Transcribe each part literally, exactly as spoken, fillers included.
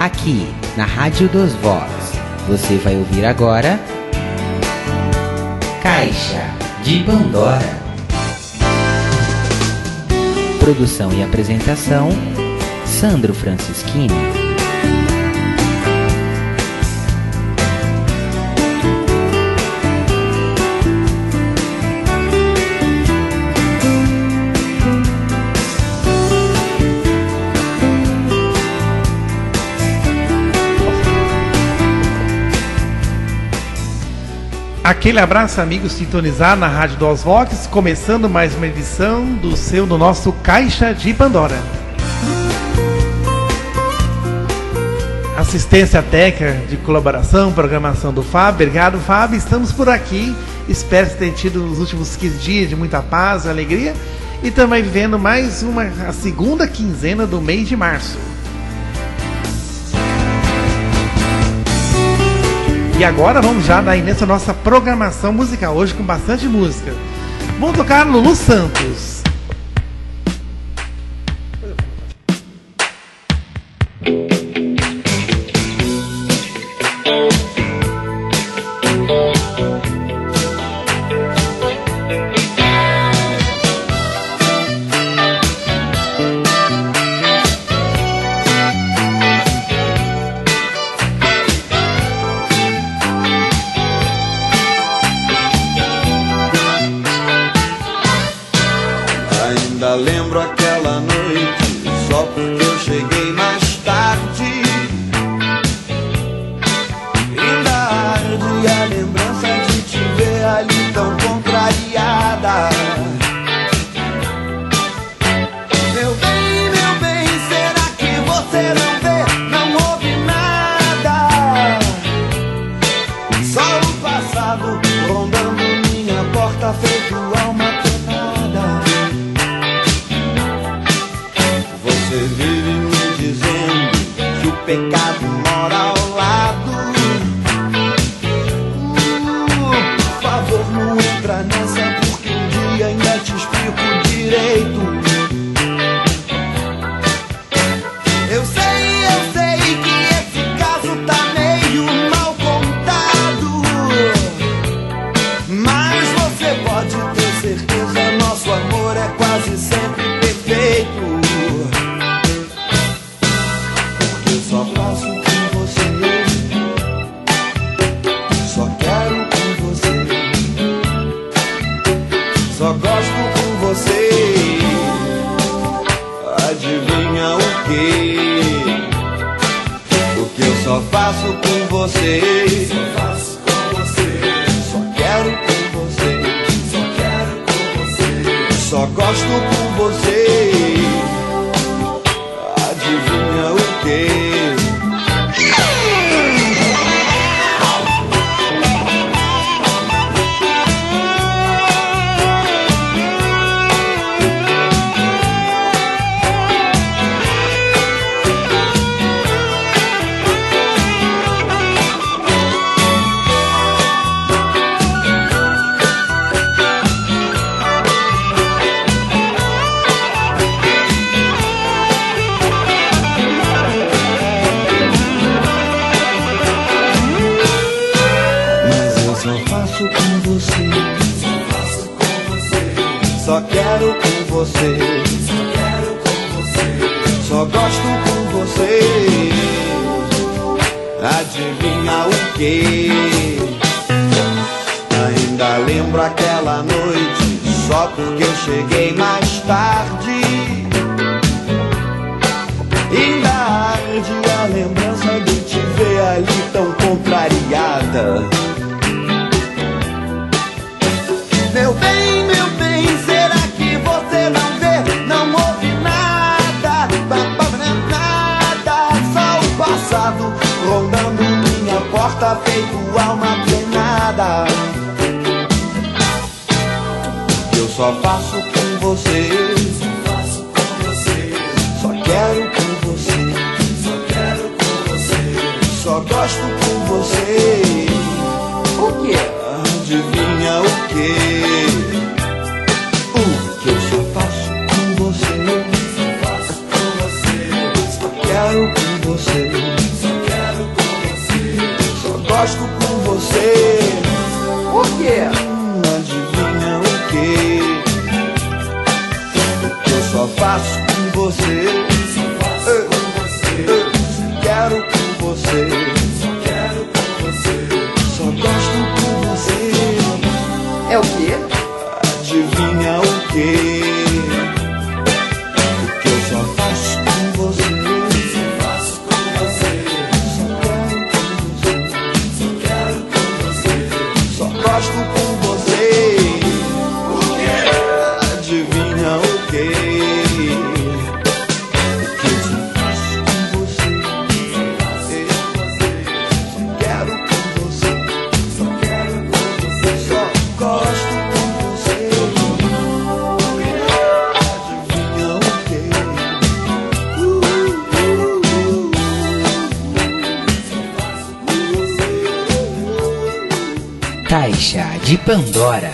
aqui na Rádio dos Vox. Você vai ouvir agora Caixa de Pandora. Produção e apresentação Sandro Francischini. Aquele abraço, amigos, sintonizar na Rádio dos Vox, começando mais uma edição do seu, do nosso Caixa de Pandora. Assistência técnica de colaboração, programação do Fábio. Obrigado, Fábio. Estamos por aqui. Espero que tenha tido os últimos quinze dias de muita paz e alegria. E também vivendo mais uma, a segunda quinzena do mês de março. E agora vamos já dar início à nossa programação musical, hoje com bastante música. Vamos tocar Lulu Santos. Lembro aquela noite, só porque eu cheguei mais tarde. Ainda arde a lembrança de te ver ali tão contrariada. Meu bem, meu bem, será que você não vê, não ouve nada? Só o passado rondando minha porta, feito alma penada. Você vive me dizendo que o pecado mora ao lado. uh, Por favor, não entra nessa, porque um dia ainda te explico direito. Eu sei, eu sei que esse caso tá meio mal contado, mas você pode ter certeza, nosso amor é quase sempre perfeito. Só faço com você, só quero com você, só gosto com você. Adivinha o que? O que eu só faço com você, só faço com você, só quero com você, só quero com você, só gosto com você. Adivinha o que? Só quero com você, só quero com você, só gosto com você. Adivinha o que? Ainda lembro aquela noite, só porque eu cheguei mais tarde. Ainda arde a lembrança de te ver ali tão contrariada. Meu bem, meu bem, será que você não vê, não ouve nada? Nada, só o passado rondando minha porta, feito alma penada. Eu só faço com você, só faço com você, só quero com você, só quero com você, só gosto com você. O que? Adivinha o que? O que eu só faço com você, só faço com você, só quero com você. Caixa de Pandora.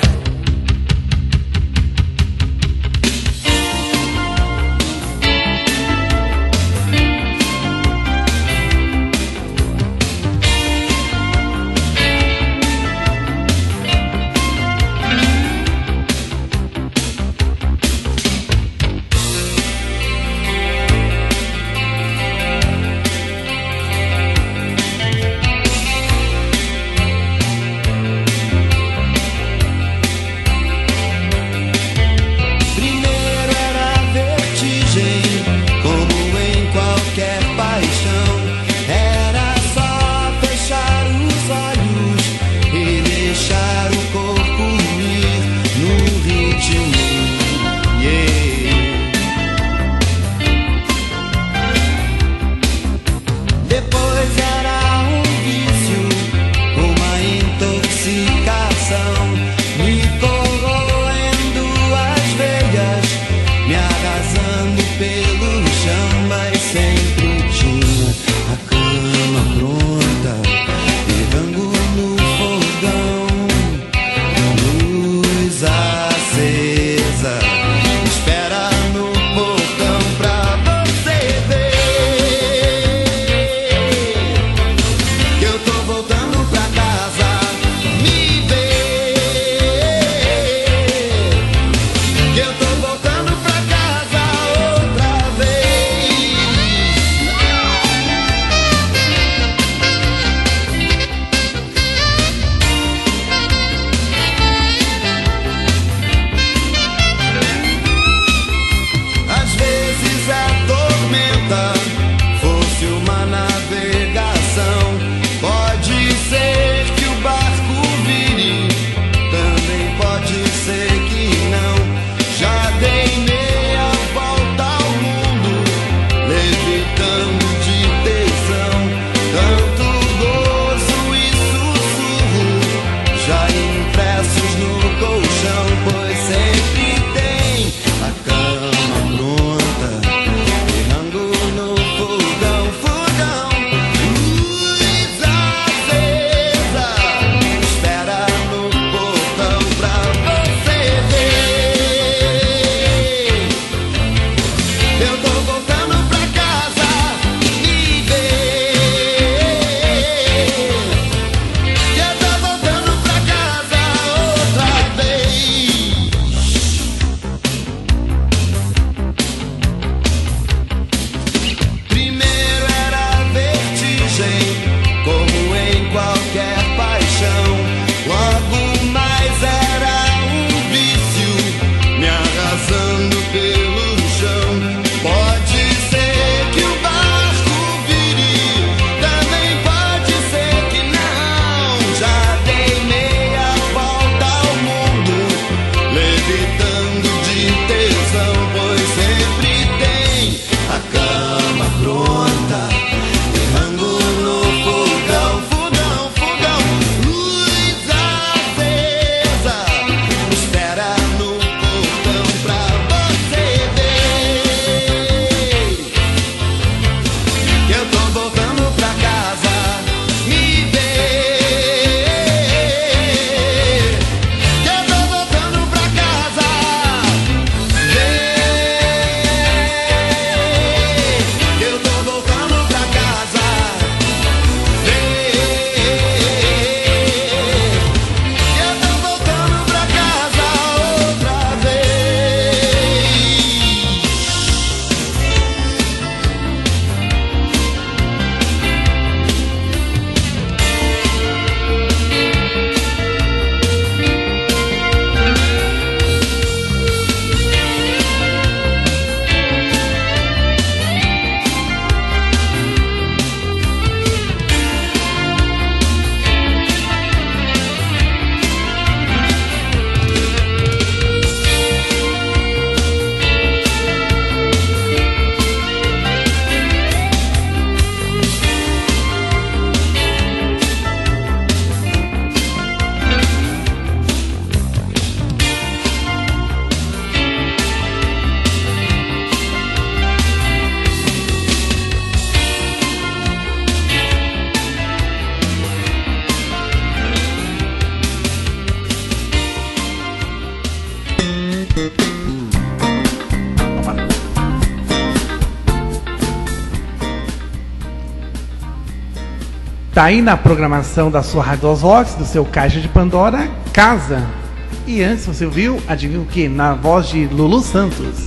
Tá aí na programação da sua Rádio dos Vox, do seu Caixa de Pandora, Casa. E antes você ouviu, adivinha o que? Na voz de Lulu Santos.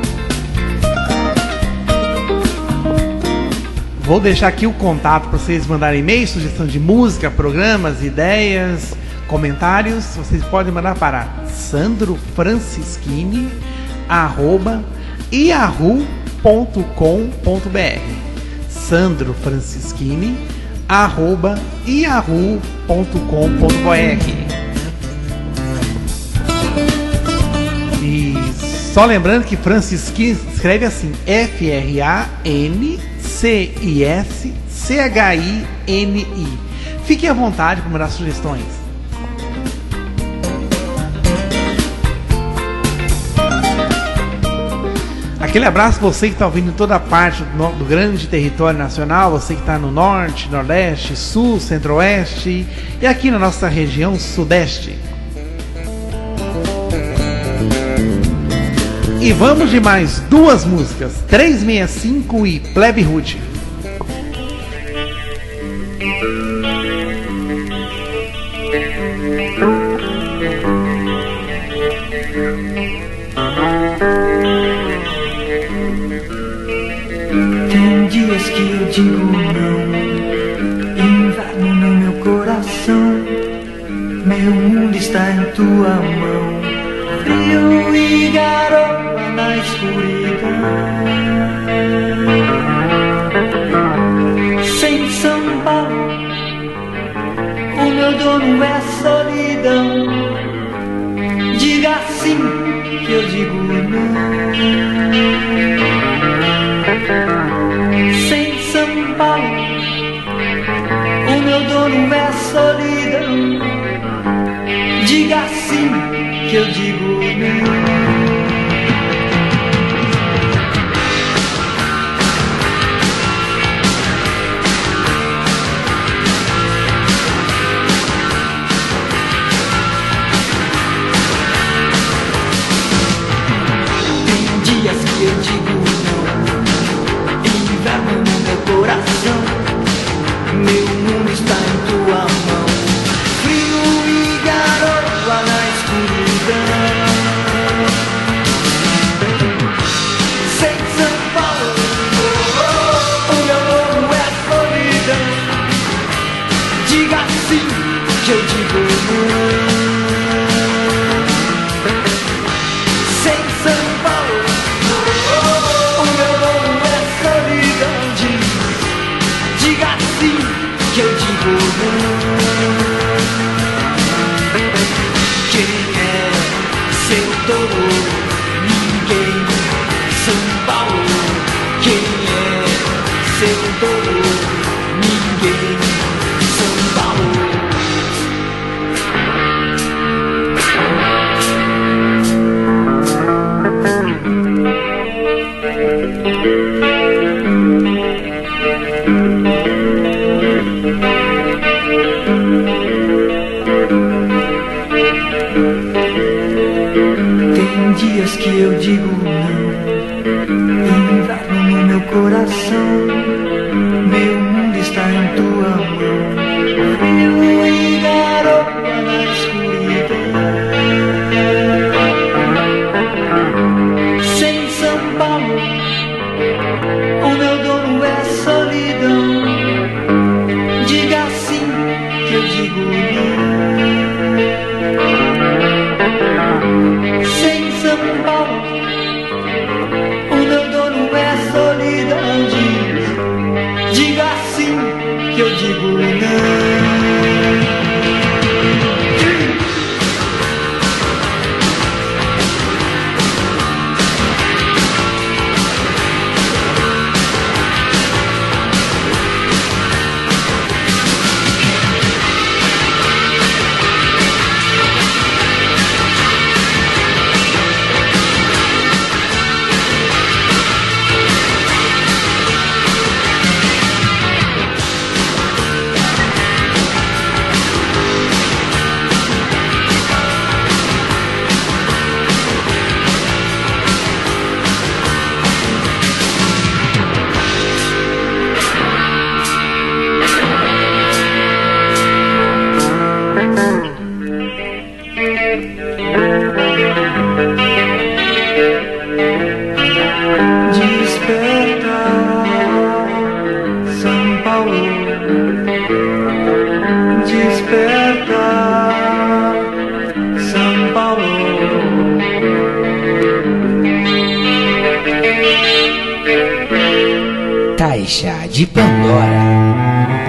Vou deixar aqui o contato para vocês mandarem e-mail, sugestão de música, programas, ideias, comentários. Vocês podem mandar para sandrofrancischini arroba yahoo ponto com ponto br sandrofrancischini arroba yahoo ponto com ponto br. E só lembrando que Francischini escreve assim: F R A N C I S C H I N I. Fiquem à vontade para mandar sugestões. Aquele abraço para você que está ouvindo em toda parte do, do grande território nacional, você que está no norte, nordeste, sul, centro-oeste e aqui na nossa região sudeste. E vamos de mais duas músicas, trezentos e sessenta e cinco e Plebe Rude. Tem dias que eu digo não, inverno no meu coração, meu mundo está em tua mão, frio e garoa na escuridão. Sem São Paulo, o meu dono é solidão. Diga sim que eu digo não. Sem São Paulo, o meu dono é solidão. Diga sim que eu digo não. Meu mundo está em tua mão, frio e garoa na escuridão. Sem São Paulo, o meu nome é solidão. Diga sim que eu digo não. Sem São Paulo, o meu nome é solidão. Diga sim que eu digo não. Quem é seu dono? Ninguém. São Paulo. Quem é seu dono? Ninguém. São Paulo. Tem dias que eu digo não, inverno no meu coração, meu mundo está em tua mão, frio e garoa na escuridão. Sem São Paulo, o meu dono é solidão. Diga sim que eu digo não. Sem São Paulo, o meu dono é solidão. Diz, diga sim que eu digo não. Caixa de Pandora.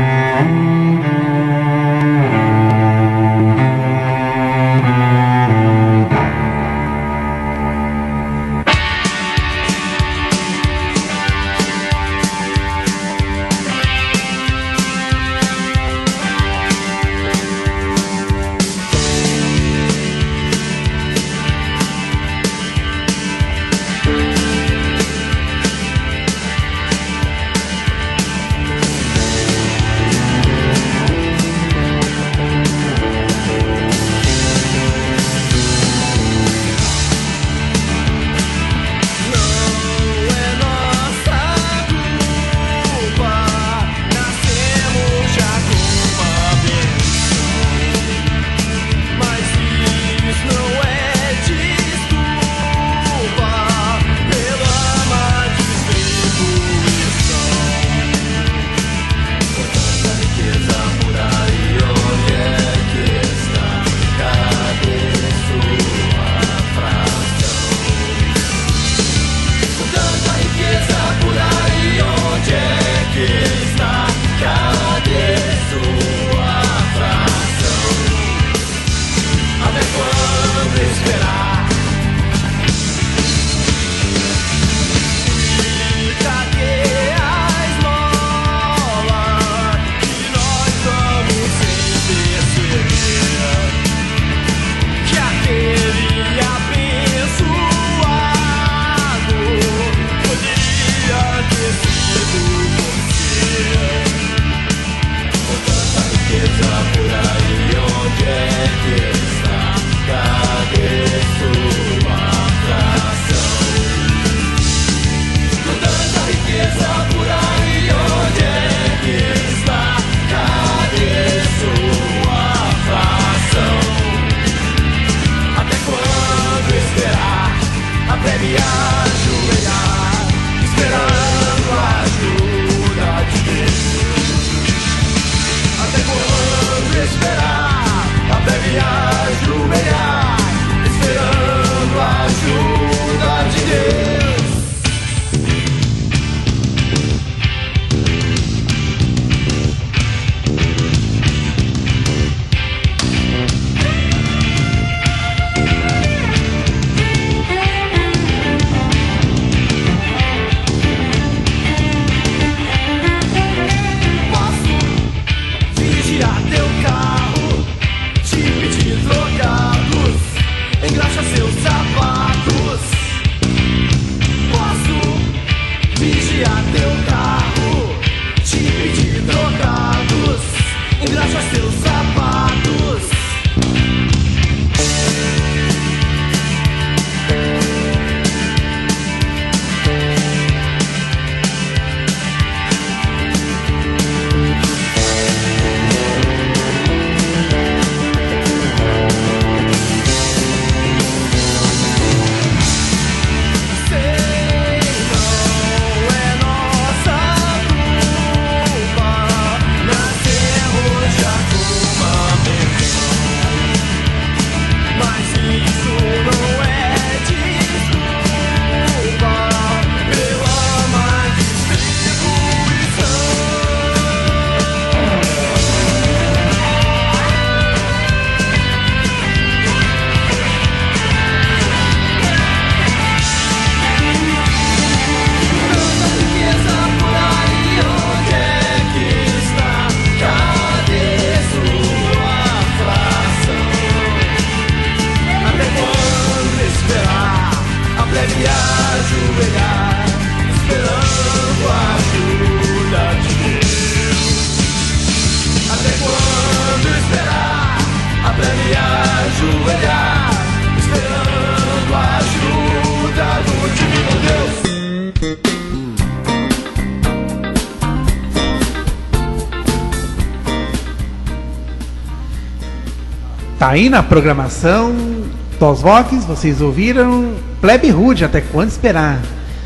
Tá aí na programação dos Vox, vocês ouviram Plebe Rude, Até Quando Esperar.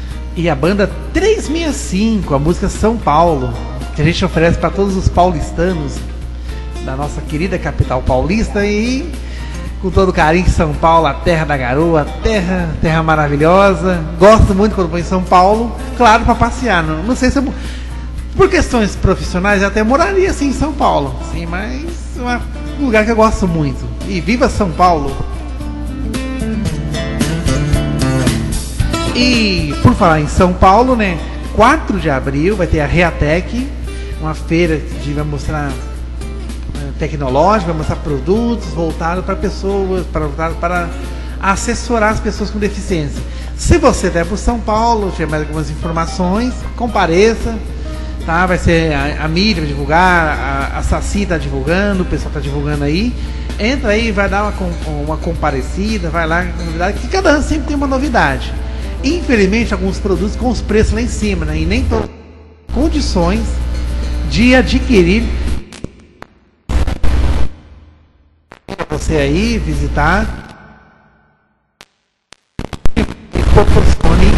E a banda trezentos e sessenta e cinco, a música São Paulo, que a gente oferece para todos os paulistanos da nossa querida capital paulista. E com todo carinho, São Paulo, a terra da garoa, terra, terra maravilhosa. Gosto muito quando vou em São Paulo, claro, para passear. Não, não sei se eu, Por questões profissionais, eu até moraria assim em São Paulo, sim, mas é um lugar que eu gosto muito. E viva São Paulo! E por falar em São Paulo, né? quatro de abril vai ter a Reatec, uma feira que vai mostrar uh, tecnológica, vai mostrar produtos voltados para pessoas, para, para assessorar as pessoas com deficiência. Se você der por São Paulo, tiver mais algumas informações, compareça. Tá, vai ser a, a mídia vai divulgar, a, a Saci está divulgando, o pessoal está divulgando aí. Entra aí, vai dar uma, uma comparecida, vai lá, novidade, que cada ano sempre tem uma novidade. Infelizmente, alguns produtos com os preços lá em cima, né, e nem todas as condições de adquirir. Você aí visitar e proporcione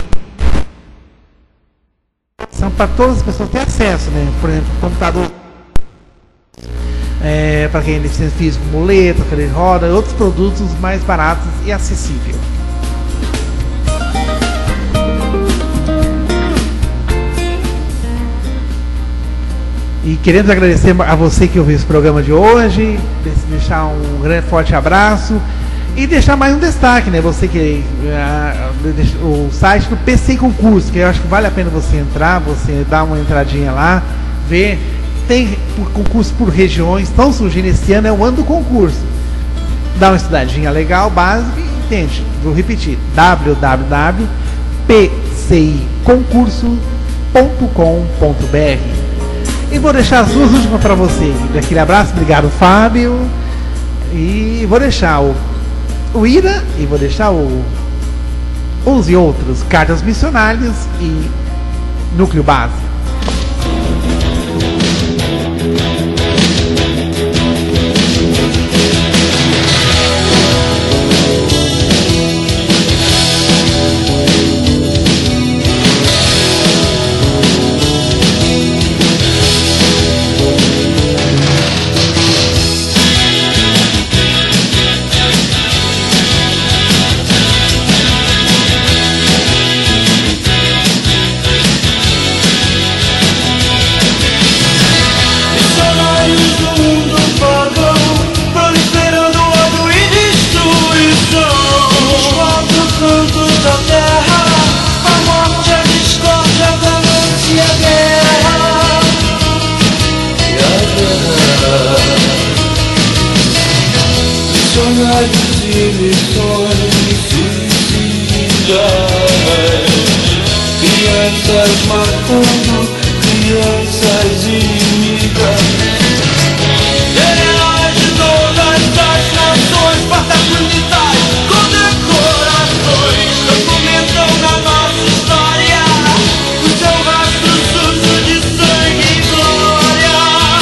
para todas as pessoas terem acesso, né? Por exemplo, computador é, para quem é deficiente físico, muleta, cadeira de roda, outros produtos mais baratos e acessíveis. E queremos agradecer a você que ouviu esse programa de hoje, deixar um grande forte abraço. E deixar mais um destaque, né? Você que uh, o site do P C Concurso, que eu acho que vale a pena você entrar, você dar uma entradinha lá, ver. Tem concurso por regiões, estão surgindo esse ano, é o ano do concurso. Dá uma estudadinha legal, básica, e entende. Vou repetir: w w w ponto p c i concurso ponto com ponto b r. E vou deixar as duas últimas para você. Aquele abraço, obrigado, Fábio. E vou deixar o o Ira e vou deixar o uns e outros, Cartas Missionárias e Núcleo Base. Crianças matando crianças inimigas. Heróis de todas as nações, Espartaco unitais, condecorações, documentam na nossa história o seu rastro sujo de sangue e glória.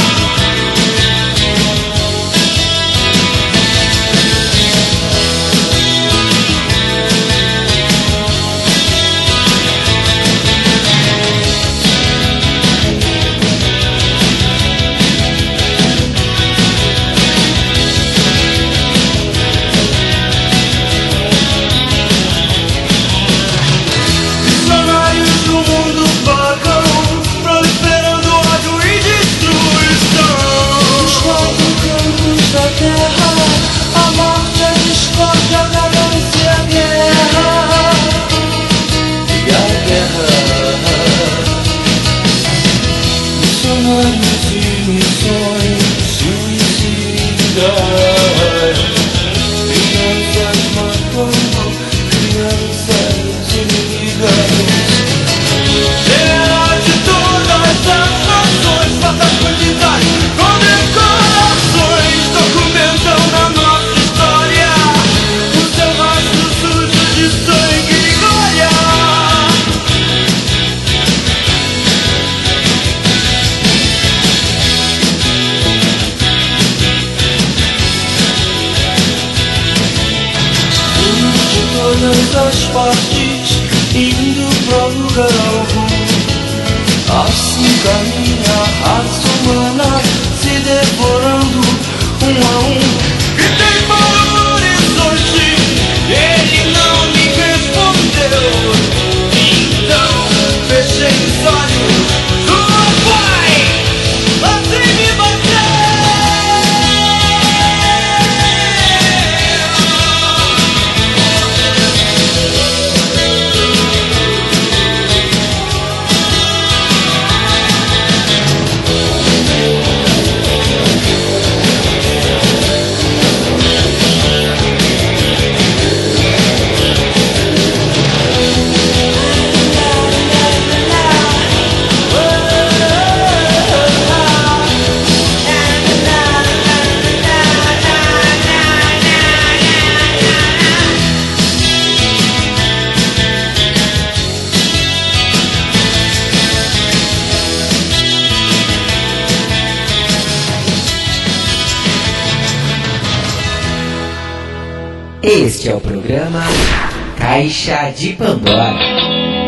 As partes indo pro lugar algum. Assim caminha a raça humana, se devorando um a um. Gritei para o horizonte, ele não me respondeu. Então fechei os olhos, sua paz. Este é o programa Caixa de Pandora.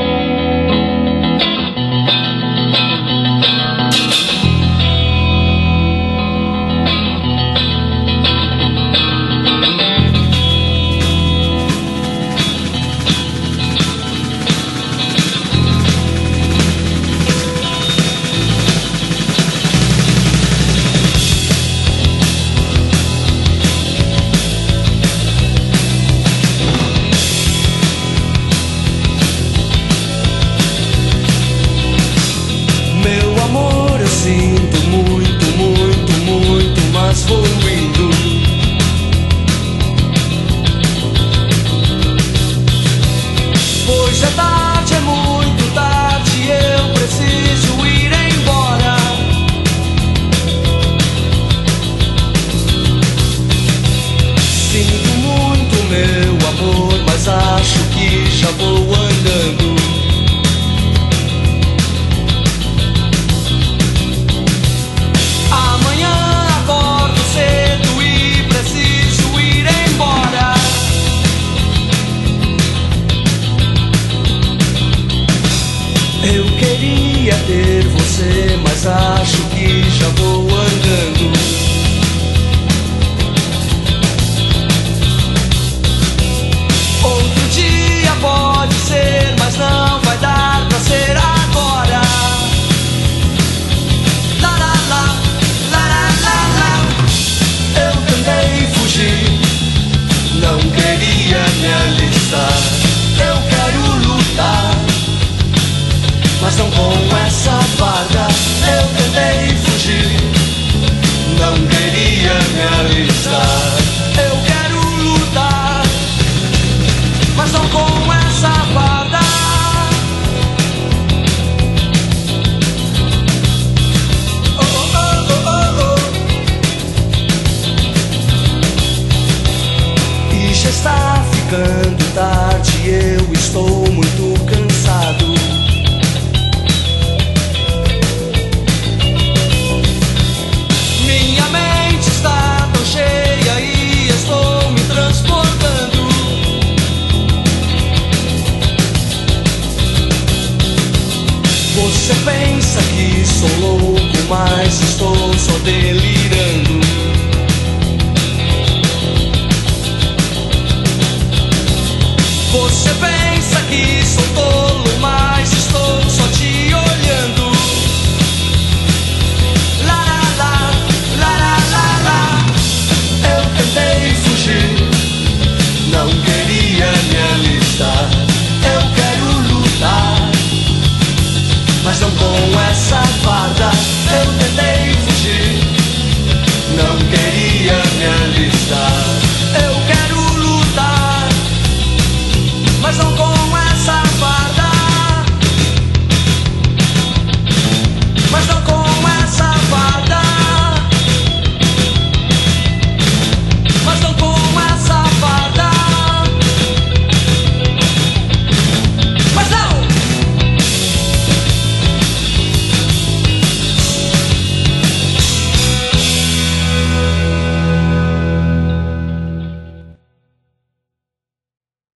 Você pensa que sou louco, mas estou só delirando. Você pensa